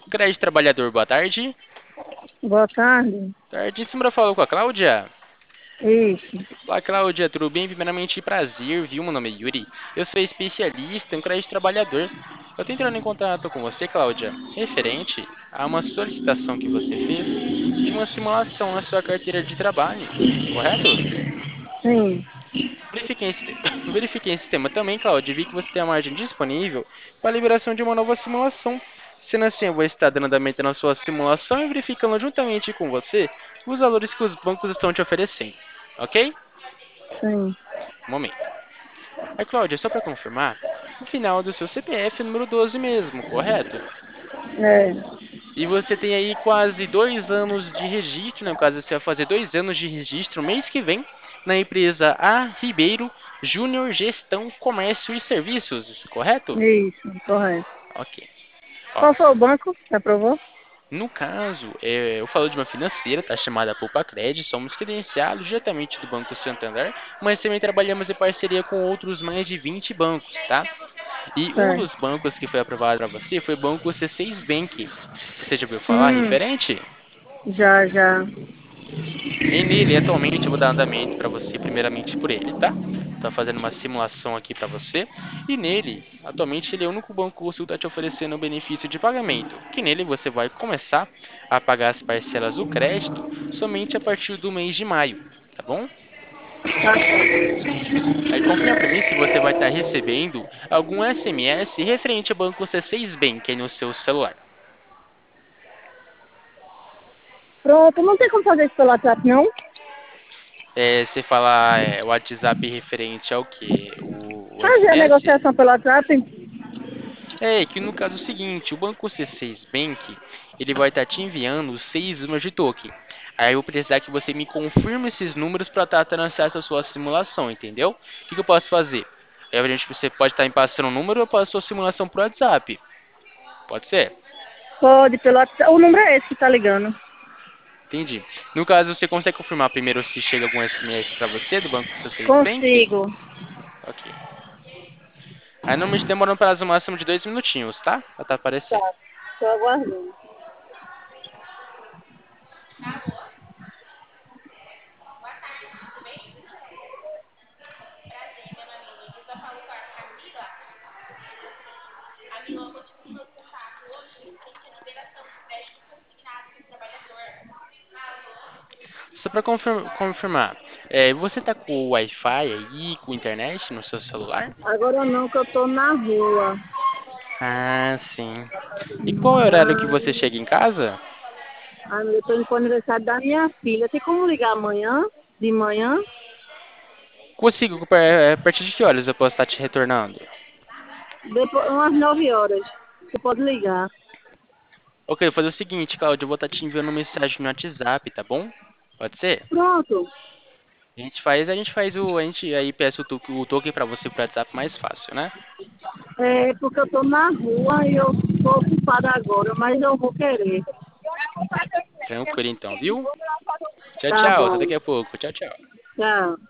Crédito Trabalhador, boa tarde. Boa tarde. Tardíssimo, falou com a Cláudia. Isso. Olá, Cláudia, tudo bem? Primeiramente, prazer, viu? Meu nome é Yuri. Eu sou especialista em crédito trabalhador. Eu estou entrando em contato com você, Cláudia, referente a uma solicitação que você fez de uma simulação na sua carteira de trabalho, correto? Sim. Verifiquei em sistema também, Cláudia, e vi que você tem a margem disponível para a liberação de uma nova simulação. Sendo assim, eu vou estar dando andamento na sua simulação e verificando juntamente com você os valores que os bancos estão te oferecendo, ok? Sim. Momento. Aí, Cláudia, só para confirmar, o final do seu CPF é número 12 mesmo, correto? É. E você tem aí quase 2 anos de registro, né? No caso, você vai fazer 2 anos de registro mês que vem na empresa A Ribeiro Júnior Gestão, Comércio e Serviços, correto? Isso, correto. Ok. Ó, Qual foi o banco que aprovou? no caso, eu falo de uma financeira, tá? Chamada Poupa Cred, somos credenciados diretamente do Banco Santander, mas também trabalhamos em parceria com outros mais de 20 bancos, tá? E um dos Certo. bancos que foi aprovado para você foi o Banco C6 Bank. Você já ouviu falar Hum, referente? já, já. E nele, atualmente, eu vou dar andamento para você, primeiramente por ele, tá? Tá fazendo uma simulação aqui para você. E nele, atualmente, ele é o único banco que você está te oferecendo o benefício de pagamento. Que nele você vai começar a pagar as parcelas do crédito somente a partir do mês de maio, tá bom? Tá certo. Aí confirma para mim se você vai estar recebendo algum SMS referente ao banco C6 Bank aí no seu celular. Pronto, não tem como fazer isso pelo WhatsApp, não? Você fala o WhatsApp referente ao que? O Fazer a SMS? negociação pelo WhatsApp? É que no caso é o seguinte, o banco C6 Bank, ele vai estar te enviando 6 números de token. Aí eu vou precisar que você me confirme esses números para estar tendo acesso à sua simulação, entendeu? O que eu posso fazer? Aí você pode estar me passando um número ou eu passo a sua simulação pro WhatsApp. Pode ser? Pode, pelo WhatsApp. O número é esse que tá ligando. Entendi. No caso, você consegue confirmar primeiro se chega algum SMS para você do banco C6 Bank? Consigo. Ok. Aí normalmente demora um prazo máximo de 2 minutinhos, tá? Pra tá aparecendo. Tá. Tô aguardando. Só para confirmar, você tá com o Wi-Fi aí, com internet no seu celular? Agora não, que eu tô na rua. Ah, sim. E qual é o horário que você chega em casa? Eu tô indo pro aniversário da minha filha. Tem como ligar amanhã? De manhã? Consigo, a partir de que horas eu posso estar te retornando? Depois, umas 9 horas. Você pode ligar. Ok, vou fazer o seguinte, Claudio, eu vou estar te enviando uma mensagem no WhatsApp, tá bom? Pode ser? Pronto. A gente aí peça o token para você pro WhatsApp mais fácil, né? É porque eu tô na rua e eu tô ocupada agora, mas eu vou querer. Tranquilo então, viu? Tchau, Tá tchau, até bom. daqui a pouco. Tchau, tchau. Tchau.